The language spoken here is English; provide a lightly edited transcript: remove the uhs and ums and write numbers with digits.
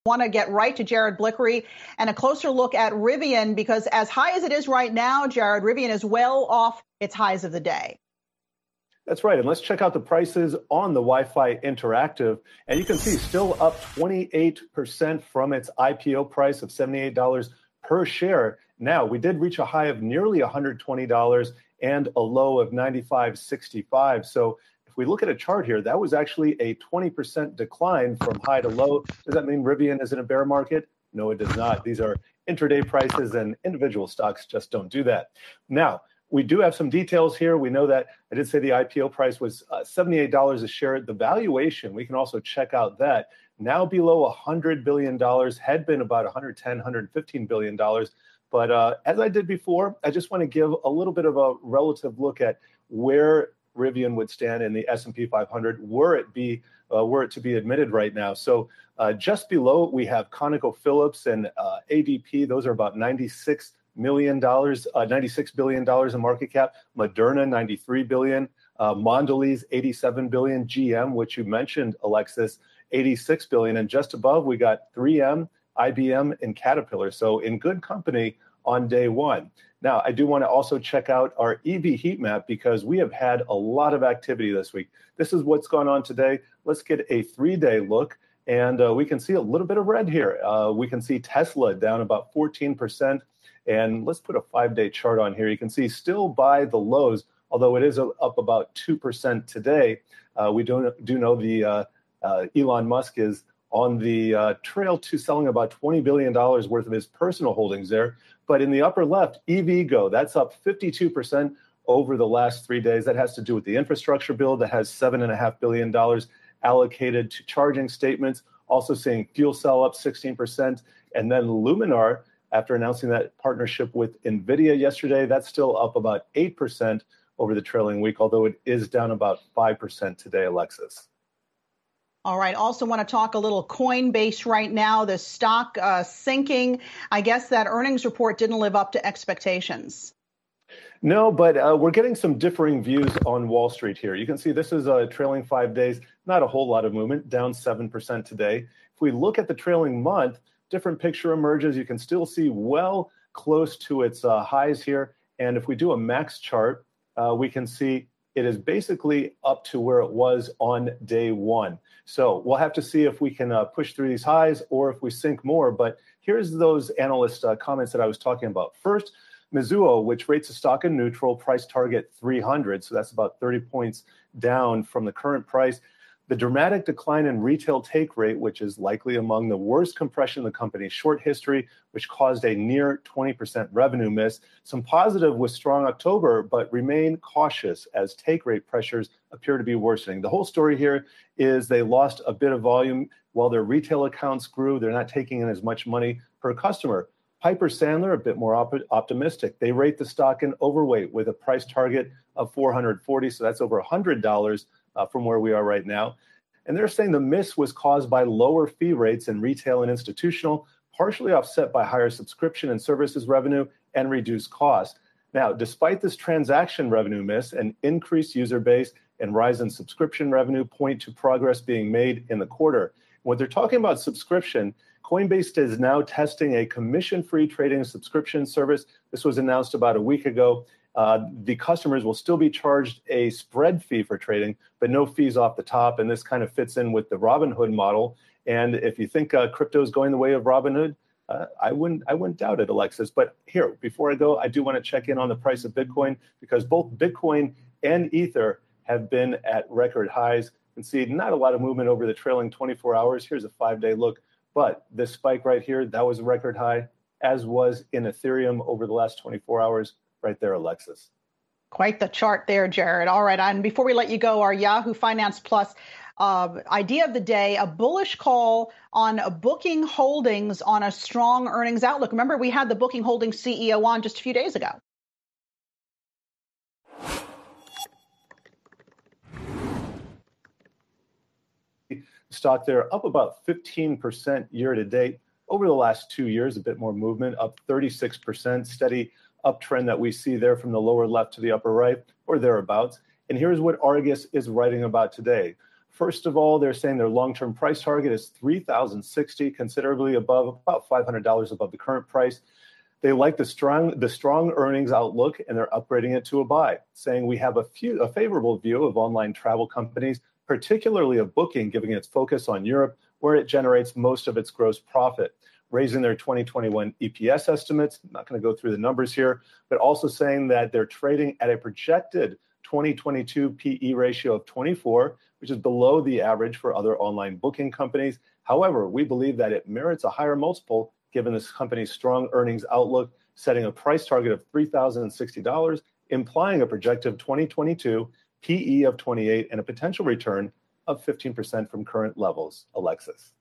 Want to get right to Jared Blickery and a closer look at Rivian, because as high as it is right now, Jared, Rivian is well off its highs of the day. That's right. And let's check out the prices on the Wi-Fi Interactive. And you can see still up 28% from its IPO price of $78 per share. Now, we did reach a high of nearly $120 and a low of $95.65. So if we look at a chart here, that was actually a 20% decline from high to low. Does that mean Rivian is in a bear market? No, it does not. These are intraday prices, and individual stocks just don't do that. Now, we do have some details here. We know that I did say the IPO price was $78 a share. The valuation, we can also check out that, now below $100 billion, had been about $110, $115 billion. But as I did before, I just want to give a little bit of a relative look at where Rivian would stand in the S&P 500 were it to be admitted right now. So just below, we have ConocoPhillips and ADP. Those are about $96 billion in market cap. Moderna, $93 billion. Mondelez, $87 billion. GM, which you mentioned, Alexis, $86 billion. And just above, we got 3M, IBM, and Caterpillar. So in good company on day one. Now, I do want to also check out our EV heat map because we have had a lot of activity this week. This is what's gone on today. Let's get a 3-day look, and we can see a little bit of red here. We can see Tesla down about 14%. And let's put a 5-day chart on here. You can see still by the lows, although it is up about 2% today. We do know the Elon Musk is on the trail to selling about $20 billion worth of his personal holdings there. But in the upper left, EVgo, that's up 52% over the last 3 days. That has to do with the infrastructure bill that has $7.5 billion allocated to charging statements. Also seeing fuel cell up 16%. And then Luminar, after announcing that partnership with NVIDIA yesterday, that's still up about 8% over the trailing week, although it is down about 5% today, Alexis. All right. Also want to talk a little Coinbase right now. The stock sinking. I guess that earnings report didn't live up to expectations. No, but we're getting some differing views on Wall Street here. You can see this is a trailing 5 days, not a whole lot of movement, down 7% today. If we look at the trailing month, different picture emerges. You can still see well close to its highs here. And if we do a max chart, we can see it is basically up to where it was on day one. So we'll have to see if we can push through these highs or if we sink more. But here's those analyst comments that I was talking about. First, Mizuho, which rates the stock in neutral, price target 300. So that's about 30 points down from the current price. The dramatic decline in retail take rate, which is likely among the worst compression in the company's short history, which caused a near 20% revenue miss. Some positive with strong October, but remain cautious as take rate pressures appear to be worsening. The whole story here is they lost a bit of volume while their retail accounts grew. They're not taking in as much money per customer. Piper Sandler, a bit more optimistic. They rate the stock in overweight with a price target of $440. So that's over $100 from where we are right now. And they're saying the miss was caused by lower fee rates in retail and institutional, partially offset by higher subscription and services revenue and reduced costs. Now, despite this transaction revenue miss, an increased user base and rise in subscription revenue point to progress being made in the quarter. When they're talking about subscription, Coinbase is now testing a commission-free trading subscription service. This was announced about a week ago. The customers will still be charged a spread fee for trading, but no fees off the top. And this kind of fits in with the Robinhood model. And if you think crypto is going the way of Robinhood, I wouldn't doubt it, Alexis. But here, before I go, I do want to check in on the price of Bitcoin because both Bitcoin and Ether have been at record highs. You can see not a lot of movement over the trailing 24 hours. Here's a 5-day look. But this spike right here, that was a record high, as was in Ethereum over the last 24 hours. Right there, Alexis. Quite the chart there, Jared. All right. And before we let you go, our Yahoo Finance Plus idea of the day, a bullish call on Booking Holdings on a strong earnings outlook. Remember, we had the Booking Holdings CEO on just a few days ago. Stock there up about 15% year to date. Over the last 2 years, a bit more movement, up 36%, steady uptrend that we see there from the lower left to the upper right or thereabouts. And here's what Argus is writing about today. First of all, they're saying their long-term price target is $3,060, considerably above, about $500 above the current price. They like the strong earnings outlook, and they're upgrading it to a buy, saying we have a favorable view of online travel companies, particularly of Booking, giving its focus on Europe, where it generates most of its gross profit, raising their 2021 EPS estimates. I'm not going to go through the numbers here, but also saying that they're trading at a projected 2022 PE ratio of 24, which is below the average for other online booking companies. However, we believe that it merits a higher multiple given this company's strong earnings outlook, setting a price target of $3,060, implying a projected 2022 PE of 28 and a potential return of 15% from current levels. Alexis.